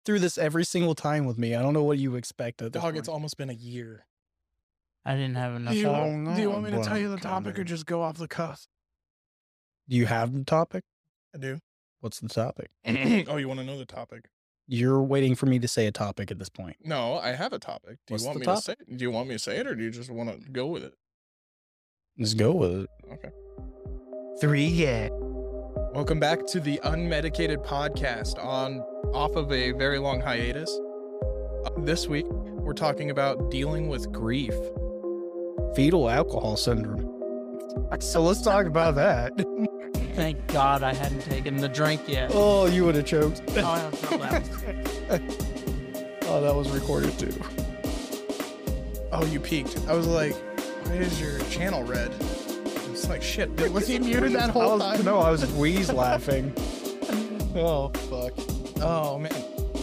through this every single time with me. I don't know what you expect at this Dog, it's point. almost been a year. I didn't have enough Do you, time. do you want me to Well, tell you the kinda. topic or just go off the cuff? Do you have the topic? I do. What's the topic? Oh, you want to know the topic? You're waiting for me to say a topic at this point. No, I have a topic. Do What's you want the me to say it? Do you want me to say it or do you just want to go with it? Let's go with it. Okay. 3, yeah. Welcome back to the Unmedicated Podcast off of a very long hiatus. This week, we're talking about dealing with grief. Fetal alcohol syndrome. So let's talk about that. Thank God I hadn't taken the drink yet. Oh, you would have choked. Oh, I don't feel that. Oh, that was recorded too. Oh, you peaked. I was like, why is your channel red? It's like, shit, dude, was he muted that whole time? No, I was wheeze laughing. Oh, fuck. Oh, man.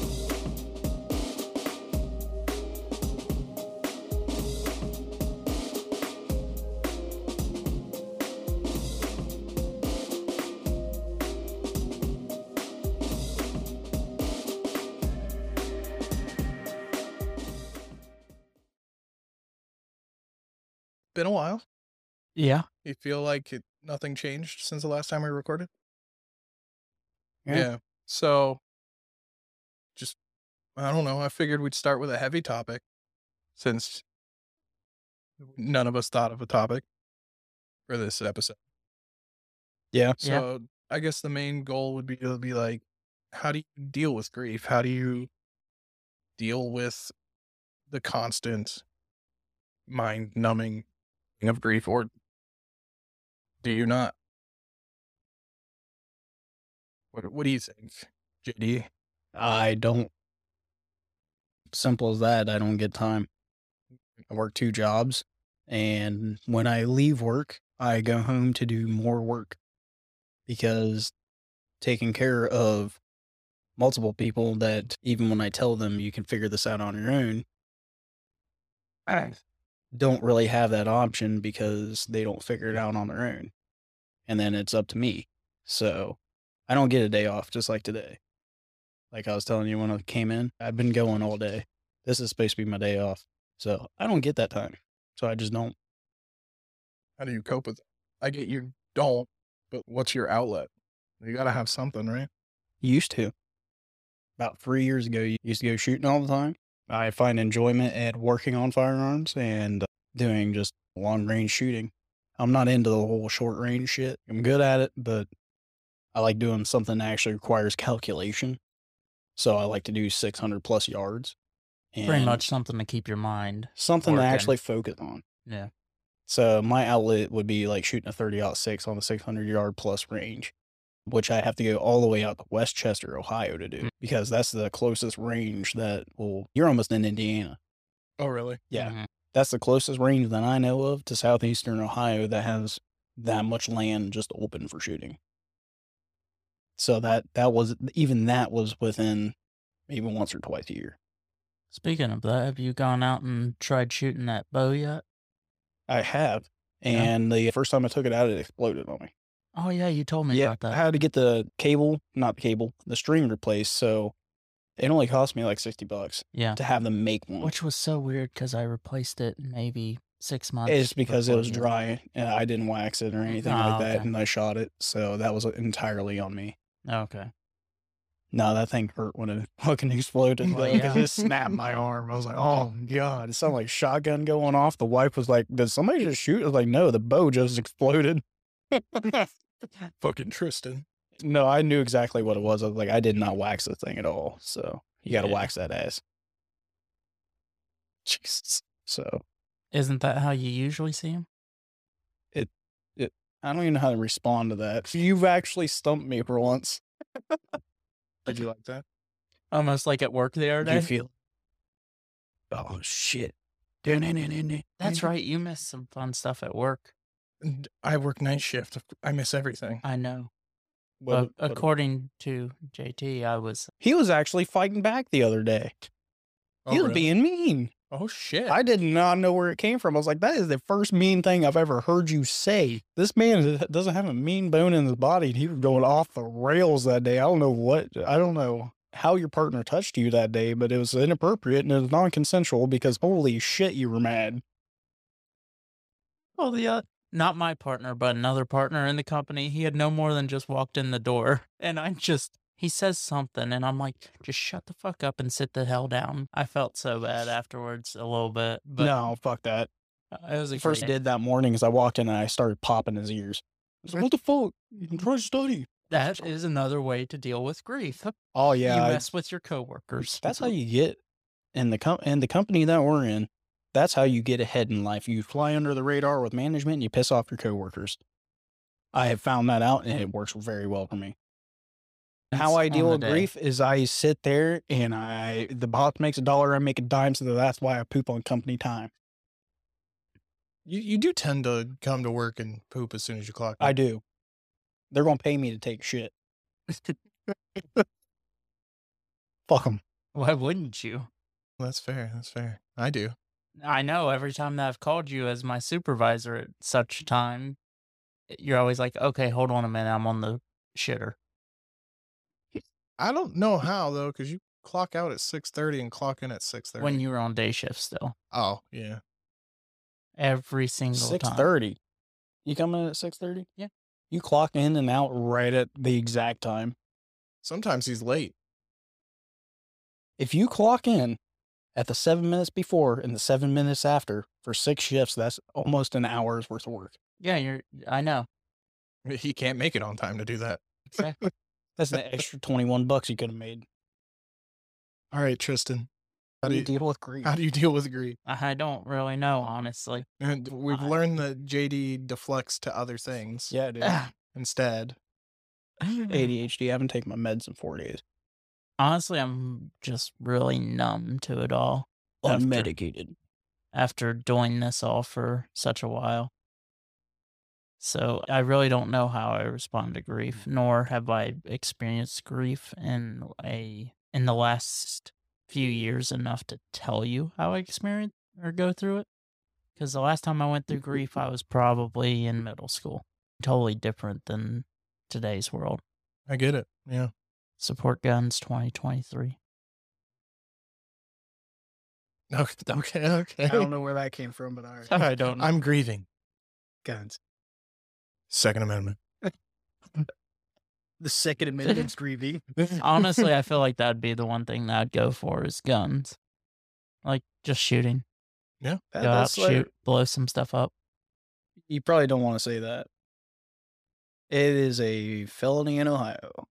Been a while. Yeah. You feel like nothing changed since the last time we recorded? Yeah. So, just, I don't know. I figured we'd start with a heavy topic since none of us thought of a topic for this episode. Yeah. So, I guess the main goal would be to be like, how do you deal with grief? How do you deal with the constant mind numbing of grief, or do you not? What do you think, JD? I don't. Simple as that. I don't get time. I work 2 jobs, and when I leave work, I go home to do more work because taking care of multiple people that even when I tell them you can figure this out on your own, I don't really have that option because they don't figure it out on their own. And then it's up to me. So I don't get a day off just like today. Like I was telling you when I came in, I've been going all day. This is supposed to be my day off. So I don't get that time. So I just don't. How do you cope with it? I get you don't, but what's your outlet? You got to have something, right? Used to. About 3 years ago, you used to go shooting all the time. I find enjoyment at working on firearms and doing just long range shooting. I'm not into the whole short range shit. I'm good at it, but I like doing something that actually requires calculation. So I like to do 600 plus yards. Pretty And much something to keep your mind. something to working. actually focus on. Yeah. So my outlet would be like shooting a 30-06 on the 600 yard plus range, which I have to go all the way out to Westchester, Ohio to do because that's the closest range that you're almost in Indiana. Oh, really? Yeah. Mhm. That's the closest range that I know of to southeastern Ohio that has that much land just open for shooting. So that was within maybe once or twice a year. Speaking of that, have you gone out and tried shooting that bow yet? I have. And the first time I took it out, it exploded on me. Oh, yeah, you told me about I that. had to get the string replaced. So it only cost me like $60 Yeah. to have them make one. Which was so weird because I replaced it maybe 6 months. It's because it was before, yeah. dry and I didn't wax it or anything Oh, like that. okay. And I shot it. So that was entirely on me. Okay. No, that thing hurt when it fucking exploded. Well, Because yeah. it snapped my arm. I was like, oh, God. It sounded like a shotgun going off. The wife was like, did somebody just shoot? I was like, no, the bow just exploded. Fucking Tristan. No, I knew exactly what it was. I was like, I did not wax the thing at all. So you got to Yeah. wax that ass. Jesus. So Isn't that how you usually see him? I don't even know how to respond to that. You've actually stumped me for once. Did you like that? Almost like at work the other Do you day. feel? Oh, shit. That's right. You missed some fun stuff at work. I work night shift. I miss everything. I know. What- According to JT, I was. He was actually fighting back the other day. Oh, He was really? being mean. Oh, shit. I did not know where it came from. I was like, that is the first mean thing I've ever heard you say. This man doesn't have a mean bone in his body. He was going off the rails that day. I don't know. how your partner touched you that day, but it was inappropriate and it was non-consensual because holy shit, you were mad. Well, not my partner, but another partner in the company, he had no more than just walked in the door, and he says something, and I'm like, "Just shut the fuck up and sit the hell down." I felt so bad afterwards a little bit, but No, fuck that. it was a The first great did that morning is I walked in and I started popping his ears. I was like, what the fuck? I'm trying to study. That is another way to deal with grief. Oh You yeah, mess with your coworkers. that's how you get in the company that we're in. That's how you get ahead in life. You fly under the radar with management and you piss off your coworkers. I have found that out and it works very well for me. How I On deal the with day. grief is I sit there and the boss makes $1, I make a dime, so that's why I poop on company time. You do tend to come to work and poop as soon as you clock in. I do. They're gonna pay me to take shit. Fuck them. Why wouldn't you? That's fair. That's fair. I do. I know every time that I've called you as my supervisor at such time, you're always like, "Okay, hold on a minute, I'm on the shitter." I don't know how though, because you clock out at 6:30 and clock in at 6:30. When you were on day shift still. Oh yeah. Every single time. 6:30. You come in at 6:30? Yeah. You clock in and out right at the exact time. Sometimes he's late. If you clock in at the 7 minutes before and the 7 minutes after for 6 shifts, that's almost an hour's worth of work. Yeah, I know. He can't make it on time to do that. Exactly. That's an extra $21 you could have made. All right, Tristan. How do you deal with grief? How do you deal with grief? I don't really know, honestly. And we've learned that JD deflects to other things Yeah, dude. instead. ADHD. I haven't taken my meds in 4 days. Honestly, I'm just really numb to it all. Unmedicated. After doing this all for such a while. So I really don't know how I respond to grief, nor have I experienced grief in the last few years enough to tell you how I experience or go through it. Because the last time I went through grief, I was probably in middle school. Totally different than today's world. I get it. Yeah. Support Guns 2023. Okay. I don't know where that came from, but all right. I don't know. I'm grieving. Guns. Second Amendment. The Second Amendment's grieving. Honestly, I feel like that'd be the one thing that I'd go for is guns. Like, just shooting. Yeah. Go out, shoot, blow some stuff up. You probably don't want to say that. It is a felony in Ohio.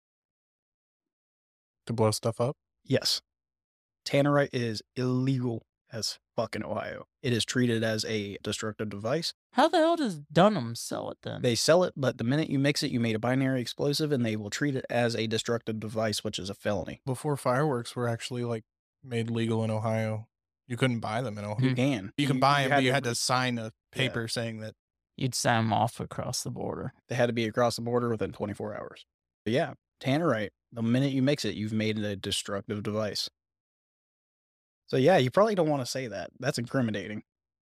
To blow stuff up? Yes. Tannerite is illegal as fuck in Ohio. It is treated as a destructive device. How the hell does Dunham sell it then? They sell it, but the minute you mix it, you made a binary explosive, and they will treat it as a destructive device, which is a felony. Before fireworks were actually made legal in Ohio, you couldn't buy them in Ohio. You can. You can buy them, but you had to to sign a paper saying that. You'd send them off across the border. They had to be across the border within 24 hours. But yeah, Tannerite, the minute you mix it, you've made it a destructive device. So yeah, you probably don't want to say that. That's incriminating.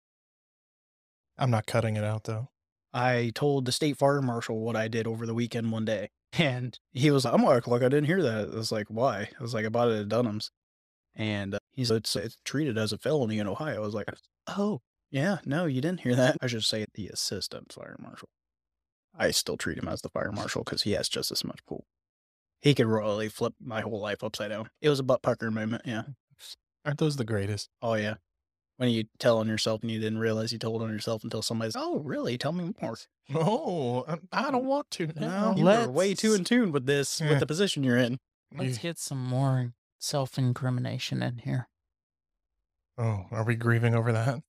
I'm not cutting it out though. I told the state fire marshal what I did over the weekend one day, and he was like, I'm gonna act like I didn't hear that. I was like, why? I was like, I bought it at Dunham's. And he's like, it's treated as a felony in Ohio. I was like, oh, yeah, no, you didn't hear that. I should say the assistant fire marshal. I still treat him as the fire marshal because he has just as much pull. He could really flip my whole life upside down. It was a butt pucker moment, yeah. Aren't those the greatest? Oh, yeah. When you tell on yourself and you didn't realize you told on yourself until somebody's, oh, really? Tell me more. No, I don't want to. No, you were way too in tune with this, with the position you're in. Let's get some more self-incrimination in here. Oh, are we grieving over that?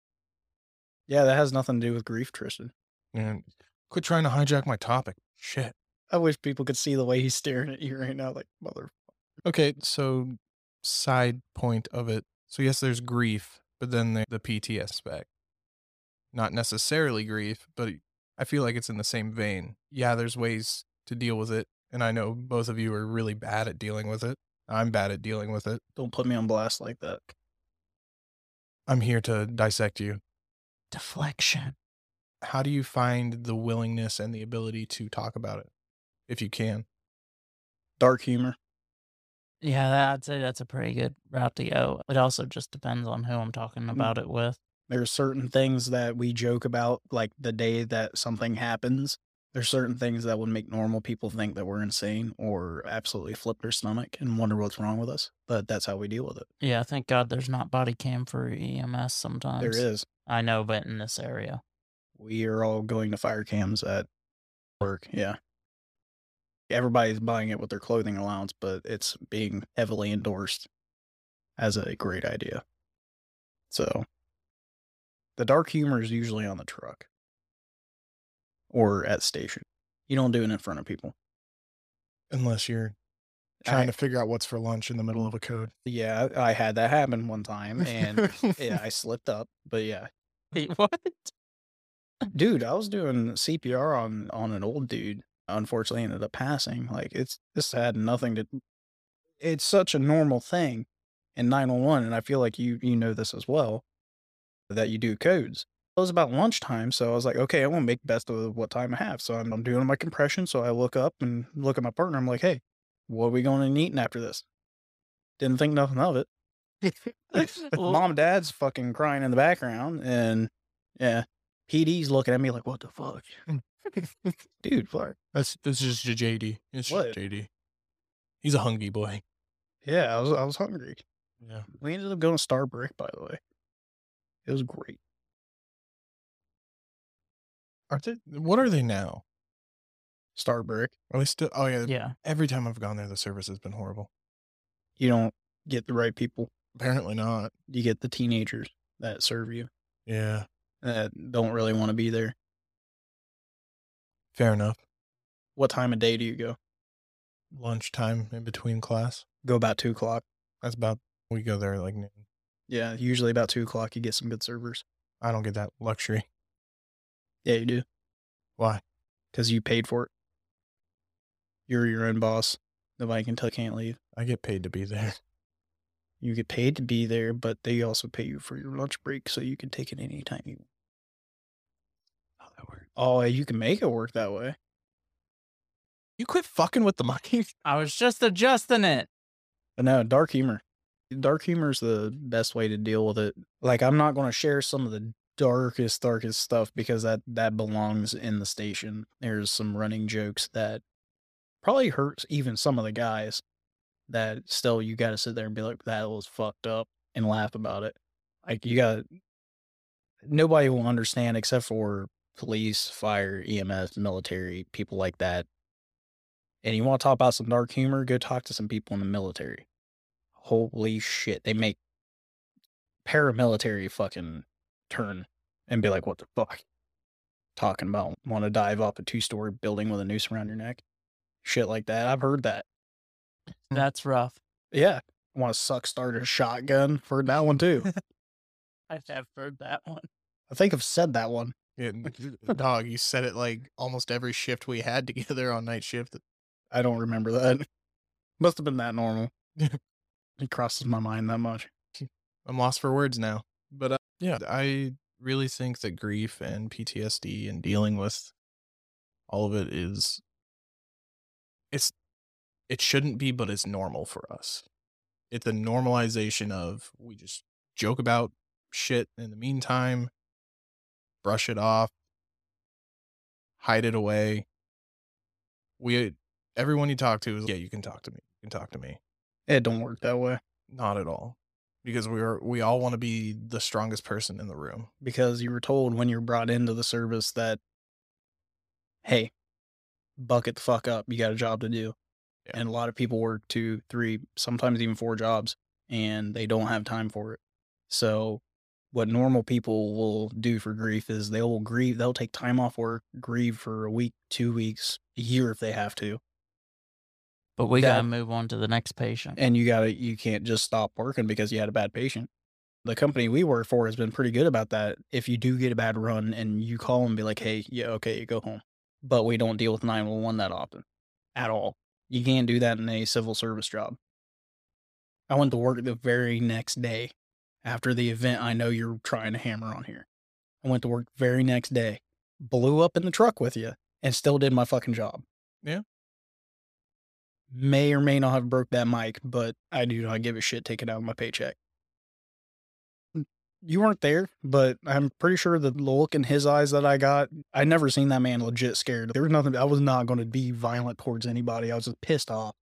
Yeah, that has nothing to do with grief, Tristan. And quit trying to hijack my topic. Shit. I wish people could see the way he's staring at you right now, like, mother. Okay, so side point of it. So yes, there's grief, but then the PT aspect. Not necessarily grief, but I feel like it's in the same vein. Yeah, there's ways to deal with it, and I know both of you are really bad at dealing with it. I'm bad at dealing with it. Don't put me on blast like that. I'm here to dissect you. Deflection. How do you find the willingness and the ability to talk about it, if you can? Dark humor. Yeah, I'd say that's a pretty good route to go. It also just depends on who I'm talking about it with. There's certain things that we joke about, like the day that something happens. There's certain things that would make normal people think that we're insane or absolutely flip their stomach and wonder what's wrong with us. But that's how we deal with it. Yeah, thank God there's not body cam for EMS sometimes. There is. I know, but in this area. We are all going to fire cams at work. Yeah. Everybody's buying it with their clothing allowance, but it's being heavily endorsed as a great idea. So the dark humor is usually on the truck or at station. You don't do it in front of people. Unless you're trying to figure out what's for lunch in the middle of a code. Yeah, I had that happen one time, and yeah, I slipped up. But yeah, Wait, what? dude, I was doing CPR on an old dude. Unfortunately, ended up passing. Like this had nothing to. It's such a normal thing in 911, and I feel like you know this as well, that you do codes. It was about lunchtime, so I was like, okay, I want to make best of what time I have. So I'm doing my compression. So I look up and look at my partner. I'm like, hey, what are we going and eating after this? Didn't think nothing of it. Well, Mom and dad's fucking crying in the background, and yeah, PD's looking at me like, what the fuck? Dude, fuck. This is just JD. It's What? just JD. He's a hungry boy. Yeah, I was hungry. Yeah. We ended up going to Starbrick, by the way. It was great. What are they now? Starbrick. Are they still? Oh yeah. yeah. Every time I've gone there, the service has been horrible. You don't get the right people. Apparently not. You get the teenagers that serve you Yeah. that don't really want to be there. Fair enough. What time of day do you go? Lunchtime in between class. Go about 2 o'clock. That's about. We go there like noon. Yeah, usually about 2 o'clock you get some good servers. I don't get that luxury. Yeah, you do. Why? Because you paid for it. You're your own boss. Nobody can tell you can't leave. I get paid to be there. You get paid to be there, but they also pay you for your lunch break, so you can take it anytime you want. How that works? Oh, you can make it work that way. You quit fucking with the money. I was just adjusting it. But no, dark humor. Dark humor is the best way to deal with it. Like, I'm not going to share some of the darkest stuff because that belongs in the station. There's some running jokes that probably hurts even some of the guys that still you got to sit there and be like, that was fucked up and laugh about it. Like, nobody will understand except for police, fire, EMS, military, people like that. And you want to talk about some dark humor? Go talk to some people in the military. Holy shit. They make paramilitary fucking turn and be like, what the fuck? Talking about want to dive off a 2-story building with a noose around your neck. Shit like that. I've heard that. That's rough. Yeah. Want to start a shotgun? I've heard that one too. I have heard that one. I think I've said that one. Yeah, dog, you said it like almost every shift we had together on night shift. I don't remember that. Must have been that normal. It crosses my mind that much. I'm lost for words now. But yeah, I really think that grief and PTSD and dealing with all of it it shouldn't be, but it's normal for us. It's a normalization of we just joke about shit in the meantime, brush it off, hide it away. Everyone you talk to is, yeah, you can talk to me. You can talk to me. It don't work that way. Not at all. Because we all want to be the strongest person in the room. Because you were told when you were brought into the service that, hey, buck it the fuck up. You got a job to do. Yeah. And a lot of people work 2, 3, sometimes even 4 jobs, and they don't have time for it. So what normal people will do for grief is they'll take time off work, grieve for a week, 2 weeks, a year if they have to. But we got to move on to the next patient. And you can't just stop working because you had a bad patient. The company we work for has been pretty good about that. If you do get a bad run and you call and be like, hey, yeah, okay, you go home. But we don't deal with 911 that often at all. You can't do that in a civil service job. I went to work the very next day after the event I know you're trying to hammer on here. I went to work the very next day, blew up in the truck with you, and still did my fucking job. Yeah. may or may not have broke that mic, but I do not give a shit taken out of my paycheck. You weren't there, but I'm pretty sure the look in his eyes that I got, I never seen that man legit scared. There was nothing, I was not going to be violent towards anybody. I was just pissed off.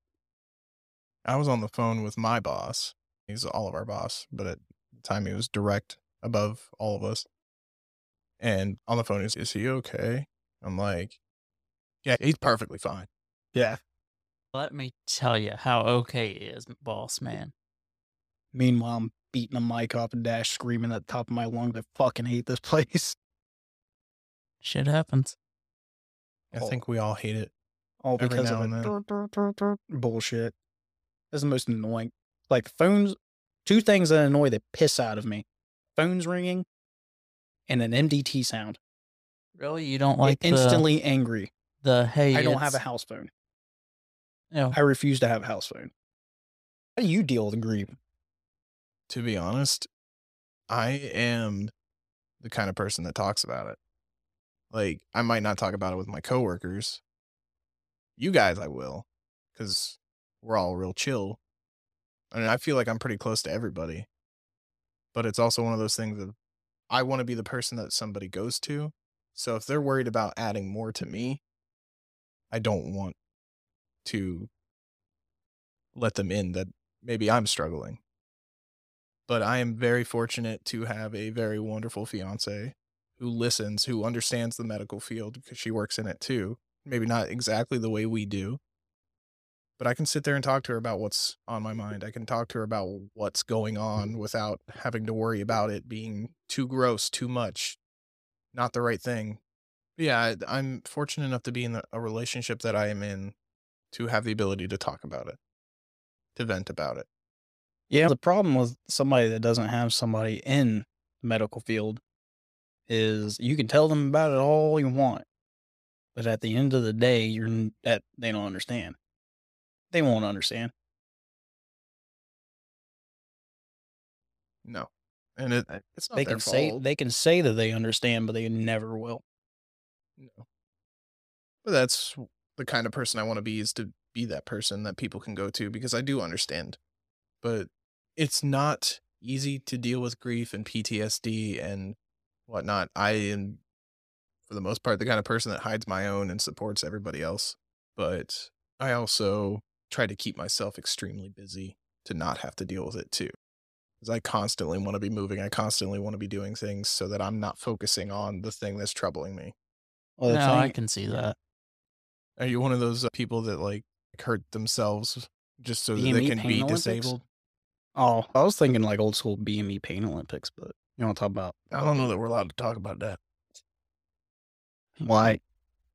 I was on the phone with my boss. He's all of our boss, but at the time he was direct above all of us. And on the phone, is he okay? I'm like, yeah, he's perfectly fine. Yeah. Let me tell you how okay he is, boss man. Meanwhile, I'm beating a mic off a dash, screaming at the top of my lungs, I fucking hate this place. Shit happens. I think we all hate it. All Every because now of and it. Bullshit. That's the most annoying. Like phones, two things that annoy the piss out of me. Phones ringing and an MDT sound. Really? You don't like instantly angry. the hey, I don't have a house phone. No. I refuse to have a house phone. How do you deal with grief? To be honest, I am the kind of person that talks about it. Like, I might not talk about it with my coworkers. You guys, I will, because we're all real chill. And I feel like I'm pretty close to everybody. But it's also one of those things that I want to be the person that somebody goes to. So if they're worried about adding more to me, I don't want to let them in that maybe I'm struggling. But I am very fortunate to have a very wonderful fiance who listens, who understands the medical field because she works in it too. Maybe not exactly the way we do, but I can sit there and talk to her about what's on my mind. I can talk to her about what's going on without having to worry about it being too gross, too much, not the right thing. But yeah, I'm fortunate enough to be in a relationship that I am in to have the ability to talk about it, to vent about it. Yeah, the problem with somebody that doesn't have somebody in the medical field is you can tell them about it all you want, but at the end of the day, they don't understand. They won't understand. No, and it's not They their can say fault. they can say that they understand, but they never will. No, but that's the kind of person I want to be, is to be that person that people can go to, because I do understand. But it's not easy to deal with grief and PTSD and whatnot. I am, for the most part, the kind of person that hides my own and supports everybody else. But I also try to keep myself extremely busy to not have to deal with it too. Because I constantly want to be moving. I constantly want to be doing things so that I'm not focusing on the thing that's troubling me. Well, No, I can see that. Are you one of those people that like hurt themselves just so that BME they can Pain be Olympics? disabled? Oh, I was thinking like old school BME Pain Olympics, but you want to talk about I don't know that we're allowed to talk about that. why?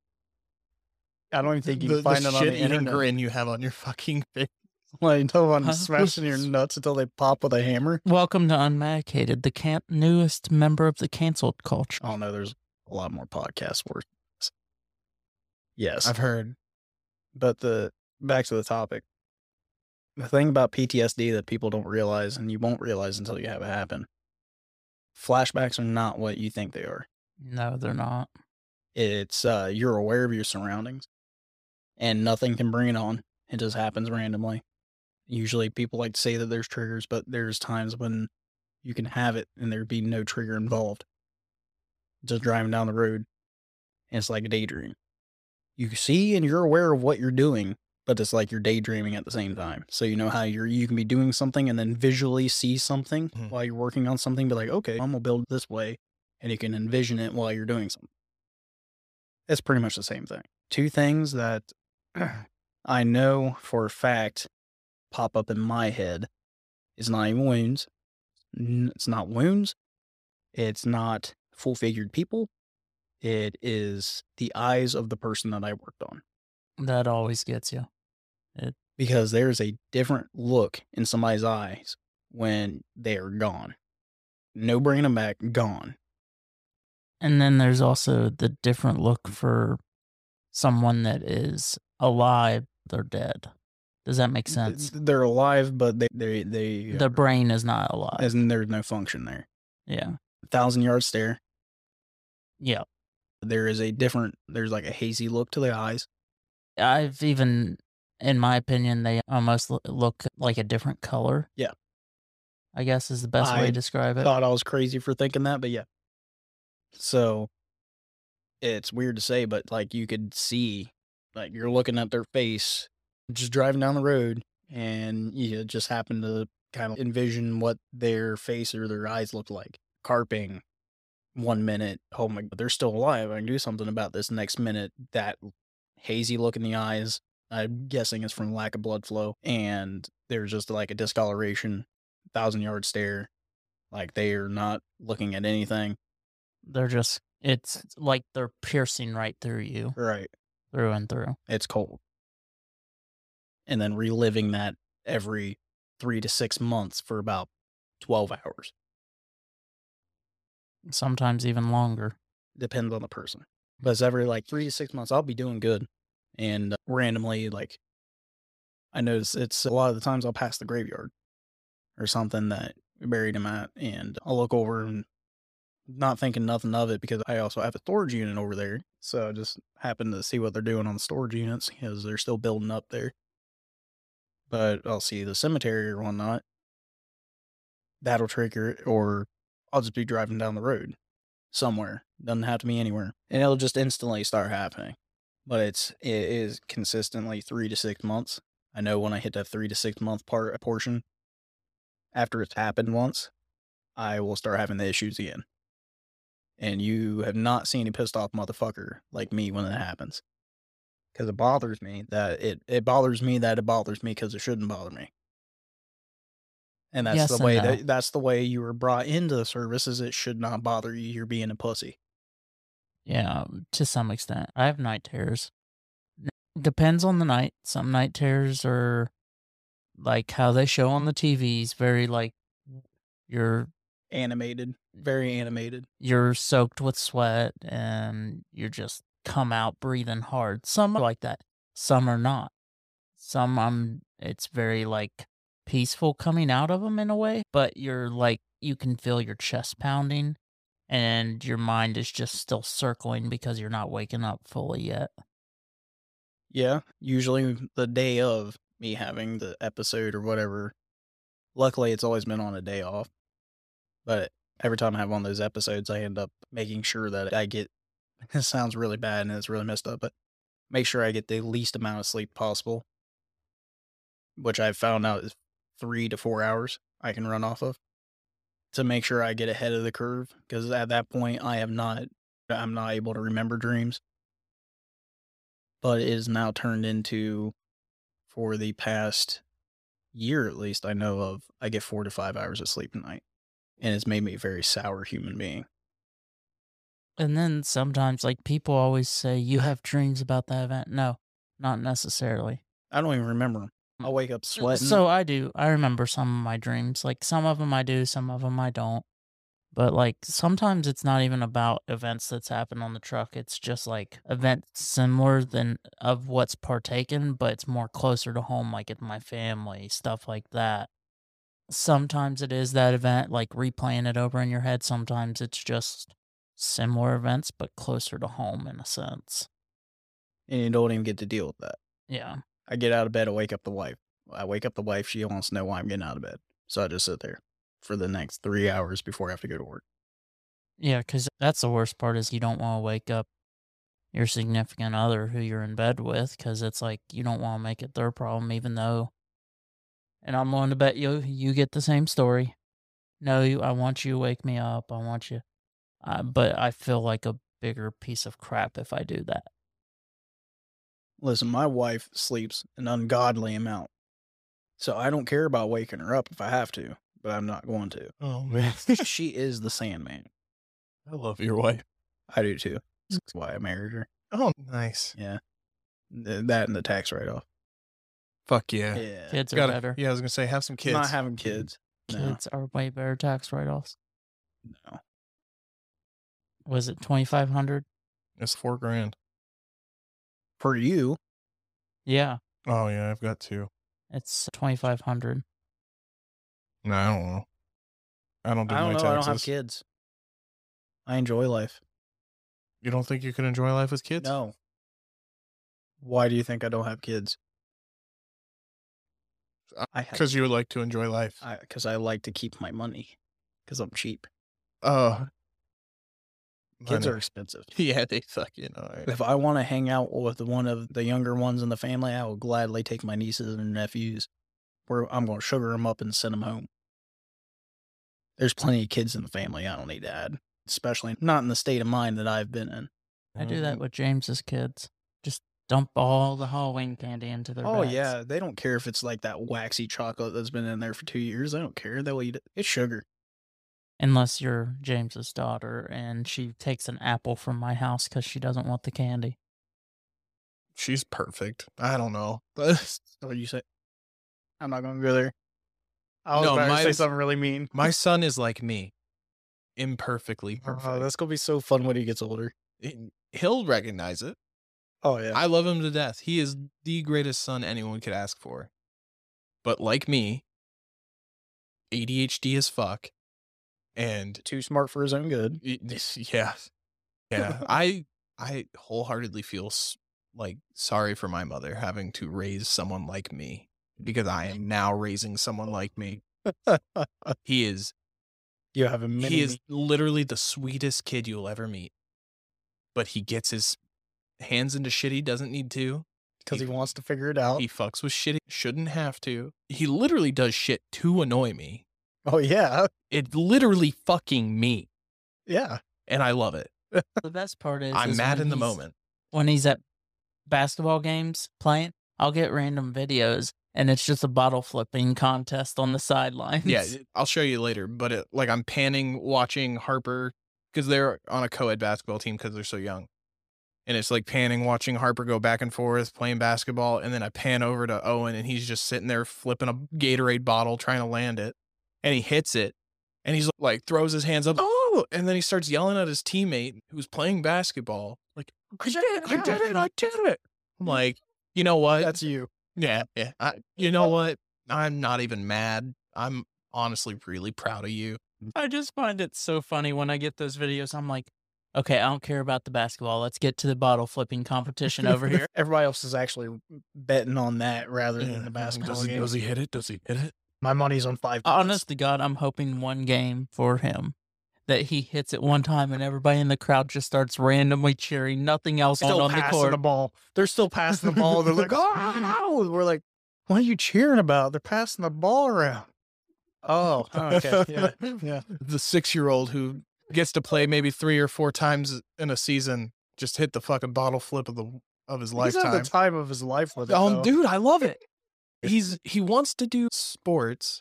I don't even think you can find it on the shit-eating internet. grin you have on your fucking face. Like, you know, on Huh? smashing your nuts until they pop with a hammer. Welcome to Unmedicated, the newest member of the canceled culture. Oh no, there's a lot more podcasts worth this. Yes, I've heard. but back to the topic. The thing about PTSD that people don't realize, and you won't realize until you have it happen, flashbacks are not what you think they are. No, they're not. It's you're aware of your surroundings, and nothing can bring it on. It just happens randomly. Usually, people like to say that there's triggers, but there's times when you can have it and there be no trigger involved. Just driving down the road, and it's like a daydream. You see and you're aware of what you're doing, but it's like you're daydreaming at the same time. So you know how you can be doing something and then visually see something while you're working on something, be like, okay, I'm gonna build this way, and you can envision it while you're doing something. It's pretty much the same thing. Two things that I know for a fact pop up in my head is not even wounds. It's not wounds. It's not full-figured people. It is the eyes of the person that I worked on. That always gets you. Because there's a different look in somebody's eyes when they are gone. No bringing them back, gone. And then there's also the different look for someone that is alive, they're dead. Does that make sense? They're alive, but they The brain is not alive. as in there's no function there. Yeah. 1,000-yard stare. Yeah. There's like a hazy look to the eyes. I've even In my opinion, they almost look like a different color. Yeah. I guess is the best way I to describe it. thought I was crazy for thinking that, but yeah. So it's weird to say, but like you could see, like you're looking at their face, just driving down the road, and you just happen to kind of envision what their face or their eyes look like. Carping 1 minute, oh my god, they're still alive. I can do something about this. Next minute, that hazy look in the eyes, I'm guessing it's from lack of blood flow. And there's just like a discoloration, 1,000-yard stare. Like they are not looking at anything. They're just, it's like they're piercing right through you, Right. through and through. It's cold. And then reliving that every 3 to 6 months for about 12 hours. Sometimes even longer. Depends on the person. But it's every like 3 to 6 months, I'll be doing good. And randomly, like, I notice it's a lot of the times I'll pass the graveyard or something that we buried him at. And I'll look over and not thinking nothing of it because I also have a storage unit over there. So I just happen to see what they're doing on the storage units because they're still building up there. But I'll see the cemetery or whatnot. That'll trigger, or I'll just be driving down the road somewhere. Doesn't have to be anywhere. And it'll just instantly start happening. But it is consistently 3 to 6 months. I know when I hit that 3 to 6 month portion, after it's happened once, I will start having the issues again. And you have not seen a pissed off motherfucker like me when it happens. Because it bothers me that it bothers me that it bothers me because it shouldn't bother me. And that's Yes the and way no. that's the way you were brought into the service, is it should not bother you. You're being a pussy. Yeah, to some extent. I have night terrors. Depends on the night. Some night terrors are like how they show on the TVs, very like you're Animated. Very animated. you're soaked with sweat and you're just come out breathing hard. Some are like that. Some are not. Some it's very like peaceful coming out of them in a way, but you're like you can feel your chest pounding and your mind is just still circling because you're not waking up fully yet. Yeah. Usually the day of me having the episode or whatever. Luckily, it's always been on a day off. But every time I have one of those episodes, I end up making sure that I get, it sounds really bad and it's really messed up, but make sure I get the least amount of sleep possible, which I've found out is 3 to 4 hours I can run off of to make sure I get ahead of the curve. Because at that point, I'm not able to remember dreams. But it is now turned into, for the past year at least, I know of, I get 4 to 5 hours of sleep a night. And it's made me a very sour human being. And then sometimes like people always say you have dreams about that event. No, not necessarily. I don't even remember them. I'll wake up sweating. So I do. I remember some of my dreams. Like some of them I do, some of them I don't. But like sometimes it's not even about events that's happened on the truck. It's just like events similar than of what's partaken, but it's more closer to home, like in my family, stuff like that. Sometimes it is that event, like replaying it over in your head. Sometimes it's just similar events, but closer to home in a sense. And you don't even get to deal with that. Yeah. I get out of bed, I wake up the wife. I wake up the wife, she wants to know why I'm getting out of bed. So I just sit there for the next 3 hours before I have to go to work. Yeah, because that's the worst part is you don't want to wake up your significant other who you're in bed with because it's like you don't want to make it their problem, even though. And I'm willing to bet you get the same story. No, I want you to wake me up. I want you. But I feel like a bigger piece of crap if I do that. Listen, my wife sleeps an ungodly amount. So I don't care about waking her up if I have to, but I'm not going to. Oh man, She is the Sandman. I love your wife. I do too. That's why I married her. Oh, nice. Yeah. That and the tax write-off. Fuck yeah. Yeah. Kids are Gotta- better. Yeah, I was gonna say have some kids. Not having kids. No. Kids are way better tax write-offs. No. Was it 2,500? It's $4,000. For you, Yeah, Oh yeah, I've got two. it's 2,500. No, I don't know. I don't do I don't my know. taxes. I don't have kids. I enjoy life. You don't think you can enjoy life with kids? No. Why do you think I don't have kids? I have Because you would like to enjoy life. because I like to keep my money because I'm cheap. Oh. Kids money. are expensive. Yeah, they fucking are. If I want to hang out with one of the younger ones in the family, I will gladly take my nieces and nephews where I'm going to sugar them up and send them home. There's plenty of kids in the family I don't need to add, especially not in the state of mind that I've been in. I do that with James's kids. Just dump all the Halloween candy into their Oh, bags. yeah. They don't care if it's like that waxy chocolate that's been in there for 2 years. They don't care. They'll eat it. It's sugar. Unless you're James's daughter and she takes an apple from my house because she doesn't want the candy. She's perfect. I don't know. What you say? I'm not going to go there. I was No, about to say mine's- something really mean. My son is like me. Imperfectly perfect. Oh, that's going to be so fun when he gets older. He'll recognize it. Oh, yeah. I love him to death. He is the greatest son anyone could ask for. But like me, ADHD as fuck. And Too smart for his own good. yeah. Yeah. I wholeheartedly feel like sorry for my mother having to raise someone like me because I am now raising someone like me. He is You have a mini. he is literally the sweetest kid you'll ever meet. But he gets his hands into shit he doesn't need to. Because he wants to figure it out. He fucks with shit he shouldn't have to. He literally does shit to annoy me. Oh, yeah. It's literally fucking me. Yeah. And I love it. The best part is I'm is mad when in the he's- moment. When he's at basketball games playing, I'll get random videos and it's just a bottle flipping contest on the sidelines. Yeah, I'll show you later. But like I'm panning watching Harper because they're on a co-ed basketball team because they're so young. And it's like panning watching Harper go back and forth playing basketball. And then I pan over to Owen and he's just sitting there flipping a Gatorade bottle trying to land it. And he hits it. And he's like throws his hands up. Oh! And then he starts yelling at his teammate who's playing basketball. Like, I did it. I'm like, you know what? That's you. Yeah. You know what? I'm not even mad. I'm honestly really proud of you. I just find it so funny when I get those videos. I'm like, okay, I don't care about the basketball. Let's get to the bottle flipping competition over here. Everybody else is actually betting on that rather than the basketball game. Does he hit it? Does he hit it? My money's on 5. Honest to God, I'm hoping one game for him that he hits it one time and everybody in the crowd just starts randomly cheering. Nothing else Still on the passing court. the ball. They're still passing the ball. They're like, oh, no. We're like, what are you cheering about? They're passing the ball around. Oh, okay. Yeah. Yeah. The 6-year-old who gets to play maybe 3 or 4 times in a season just hit the fucking bottle flip of his He's lifetime. at the time of his life with it. though. Dude, I love it. He wants to do sports,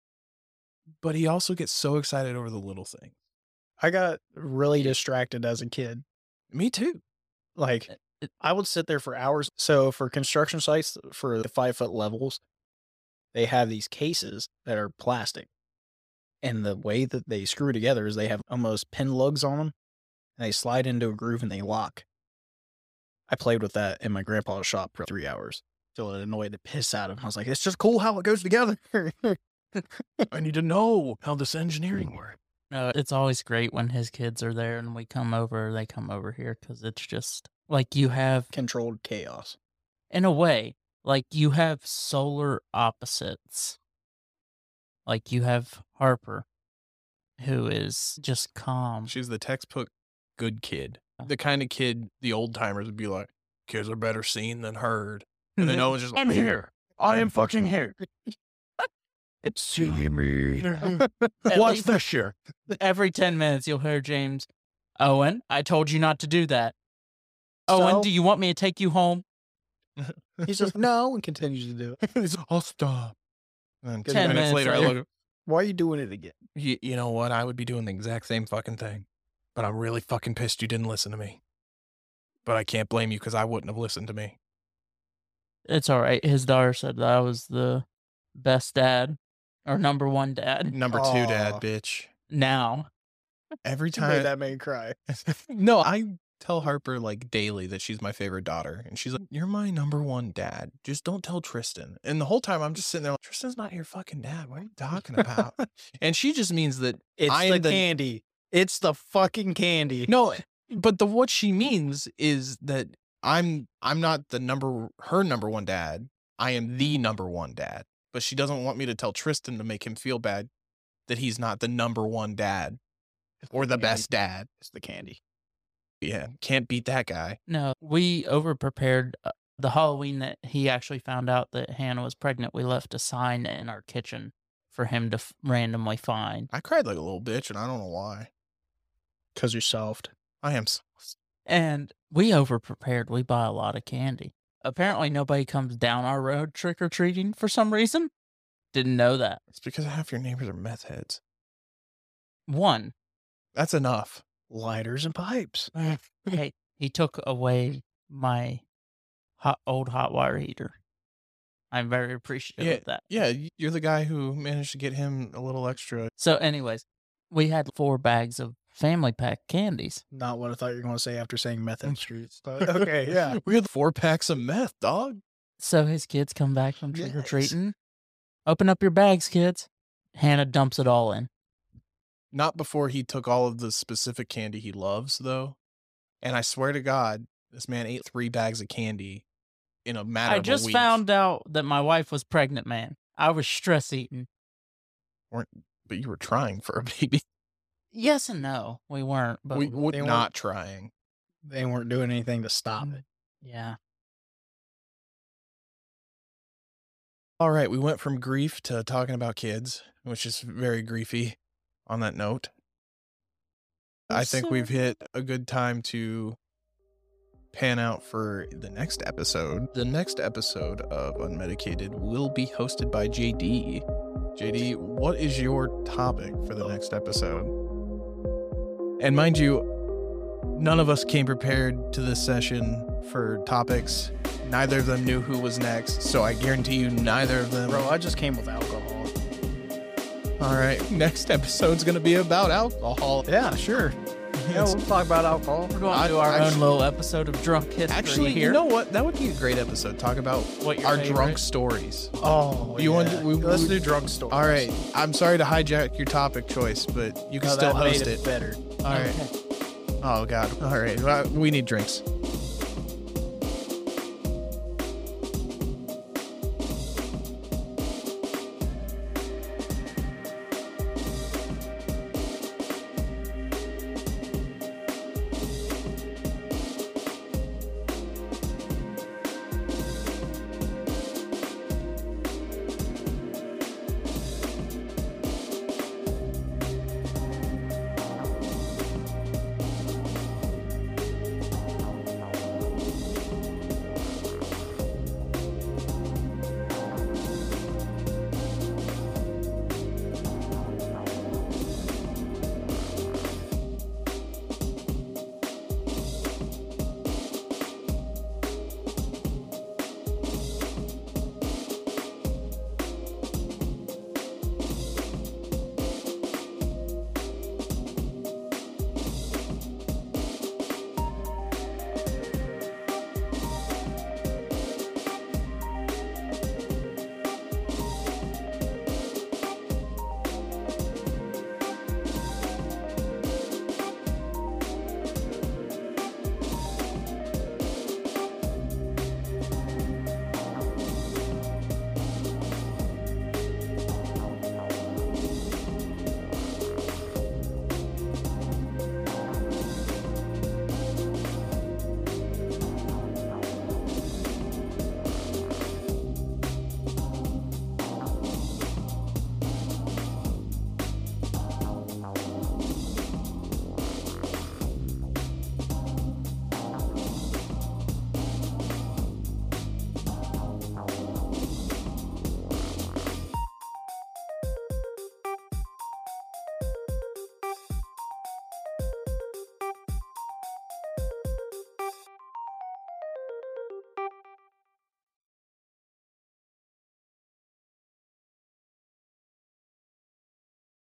but he also gets so excited over the little thing. I got really distracted as a kid. Me too. Like, I would sit there for hours. So for construction sites, for the 5-foot levels, they have these cases that are plastic. And the way that they screw together is they have almost pin lugs on them. And they slide into a groove and they lock. I played with that in my grandpa's shop for 3 hours. Till it annoyed the piss out of him. I was like, it's just cool how it goes together. I need to know how this engineering works. It's always great when his kids are there and they come over here because it's just like you have, Controlled chaos. in a way, like you have solar opposites. Like you have Harper, who is just calm. She's the textbook good kid. The kind of kid the old timers would be like, kids are better seen than heard. And then Owen's just like, I'm here. I am fucking here. see me. At What's least this year? every 10 minutes, you'll hear James, Owen, I told you not to do that. Owen, So? do you want me to take you home? He's just, no, and continues to do it. I'll stop. And 10 10 minutes later, I later. look, Why are you doing it again? you know what? I would be doing the exact same fucking thing. But I'm really fucking pissed you didn't listen to me. But I can't blame you because I wouldn't have listened to me. It's all right. His daughter said that I was the best dad or number one dad Number 2 Aw. dad, bitch. now. Every You made time. that man cry. No, I tell Harper like daily that she's my favorite daughter. And she's like, you're my number 1 dad. Just don't tell Tristan. And the whole time I'm just sitting there like, Tristan's not your fucking dad. What are you talking about? And she just means that It's I the am the candy. It's the fucking candy. No, but what she means is that I'm not her number 1 dad. I am the number 1 dad. but she doesn't want me to tell Tristan to make him feel bad that he's not the number one dad or the best dad. It's the candy. Yeah, can't beat that guy. No, we overprepared. The Halloween that he actually found out that Hannah was pregnant, we left a sign in our kitchen for him to randomly find. I cried like a little bitch, and I don't know why. Because you're soft. I am so... And we overprepared. We buy a lot of candy. Apparently, nobody comes down our road trick-or-treating for some reason. Didn't know that. It's because half your neighbors are meth heads. One, That's enough. Lighters and pipes. hey, he took away my old hot wire heater. I'm very appreciative of that. Yeah, you're the guy who managed to get him a little extra. So anyways, we had 4 bags of family pack candies. Not what I thought you were going to say after saying method streets. But okay, yeah. We had 4 packs of meth, dog. So his kids come back from trick-or-treating. Open up your bags, kids. Hannah dumps it all in. Not before he took all of the specific candy he loves, though. And I swear to God, this man ate 3 bags of candy in a matter of a week. I just found out that my wife was pregnant, man. I was stress eating. But you were trying for a baby. Yes and no. We weren't, but We were They not weren't- trying. They weren't doing anything to stop it. yeah. All right, we went from grief to talking about kids, which is very griefy on that note. I think we've hit a good time to pan out for the next episode. The next episode of Unmedicated will be hosted by JD. JD, what is your topic for the next episode? And mind you, none of us came prepared to this session for topics. Neither of them knew who was next, so I guarantee you neither of them... Bro, I just came with alcohol. All right, next episode's going to be about alcohol. Yeah, sure. Yeah, we'll talk about alcohol. We're going to do our own little episode of drunk history Actually, here. you know what? That would be a great episode. Talk about What your our favorite- drunk stories. Oh, You want yeah. to- Let's do drunk stories. All right. I'm sorry to hijack your topic choice, but you can No, still that made host it. better. All right. Okay. Oh, God. All right. Well, we need drinks.